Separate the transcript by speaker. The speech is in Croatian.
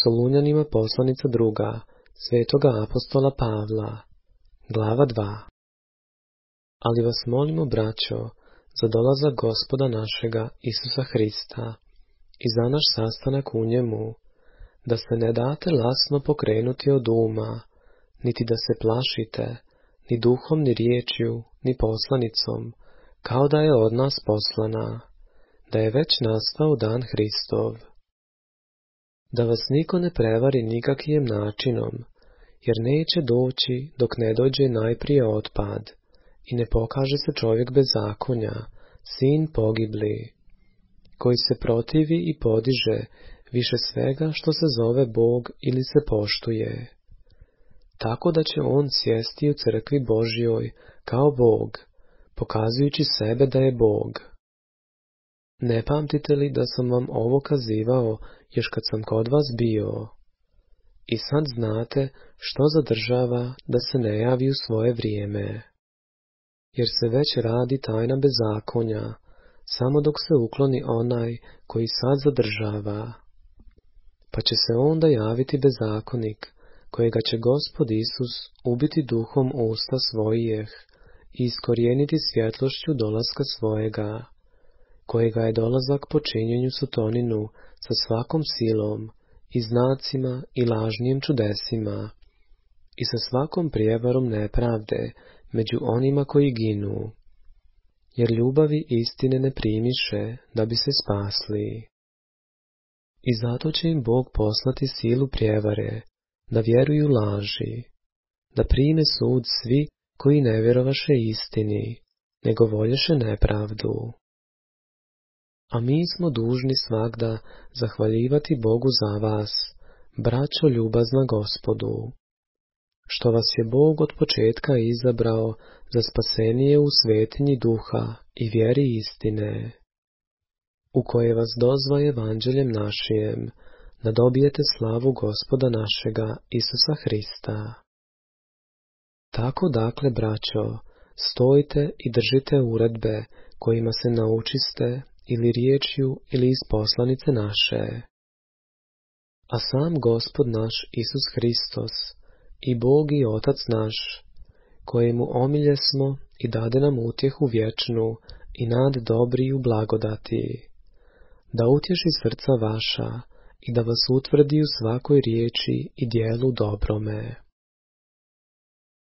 Speaker 1: Solunjanima poslanica 2. Svetoga apostola Pavla, glava 2. Ali vas molimo, braćo, za dolazak Gospoda našega Isusa Hrista i za naš sastanak u njemu, da se ne date lasno pokrenuti od uma, niti da se plašite, ni duhom, ni riječju, ni poslanicom, kao da je od nas poslana, da je već nastao dan Hristov. Da vas niko ne prevari nikakijem načinom, jer neće doći dok ne dođe najprije otpad i ne pokaže se čovjek bezakonja, sin pogibli, koji se protivi i podiže više svega što se zove Bog ili se poštuje. Tako da će on sjesti u crkvi Božjoj kao Bog, pokazujući sebe da je Bog. Ne pamtite li da sam vam ovo kazivao još kad sam kod vas bio? I sad znate što zadržava da se ne javi u svoje vrijeme. Jer se već radi tajna bezakonja, samo dok se ukloni onaj koji sad zadržava. Pa će se onda javiti bezakonik, kojega će Gospod Isus ubiti duhom usta svojih i iskorijeniti svjetlošću dolaska svojega, kojega je dolazak po činjenju sutoninu sa svakom silom i znacima i lažnim čudesima i sa svakom prijevarom nepravde među onima koji ginu, jer ljubavi istine ne primiše da bi se spasli. I zato će im Bog poslati silu prijevare, da vjeruju laži, da prime sud svi koji ne vjerovaše istini, nego volješe nepravdu. A mi smo dužni svagda zahvaljivati Bogu za vas, braćo ljubazna Gospodu, što vas je Bog od početka izabrao za spasenije u svetinji duha i vjeri istine, u koje vas dozva evanđeljem našijem, da dobijete slavu Gospoda našega Isusa Hrista. Tako dakle, braćo, stojite i držite uredbe kojima se naučiste ili riječju ili iz poslanice naše. A sam Gospod naš Isus Hristos i Bog i Otac naš, kojemu omilje smo i dade nam utjehu vječnu i nad dobri u blagodati, da utješi srca vaša i da vas utvrdi u svakoj riječi i dijelu dobrome.